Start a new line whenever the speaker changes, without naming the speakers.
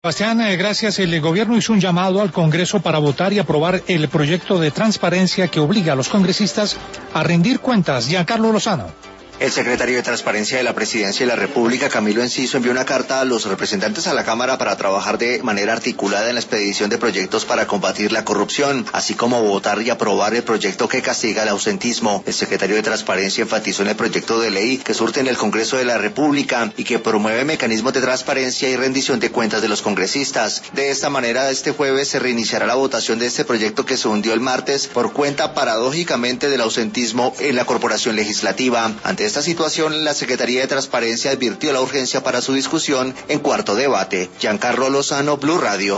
Sebastián, gracias. El gobierno hizo un llamado al Congreso para votar y aprobar el proyecto de transparencia que obliga a los congresistas a rendir cuentas. Giancarlo Lozano.
El secretario de Transparencia de la Presidencia de la República, Camilo Enciso, envió una carta a los representantes a la Cámara para trabajar de manera articulada en la expedición de proyectos para combatir la corrupción, así como votar y aprobar el proyecto que castiga el ausentismo. El secretario de Transparencia enfatizó en el proyecto de ley que surte en el Congreso de la República y que promueve mecanismos de transparencia y rendición de cuentas de los congresistas. De esta manera, este jueves se reiniciará la votación de este proyecto que se hundió el martes por cuenta, paradójicamente, del ausentismo en la Corporación Legislativa. Ante esta situación, la Secretaría de Transparencia advirtió la urgencia para su discusión en cuarto debate. Giancarlo Lozano, Blue Radio.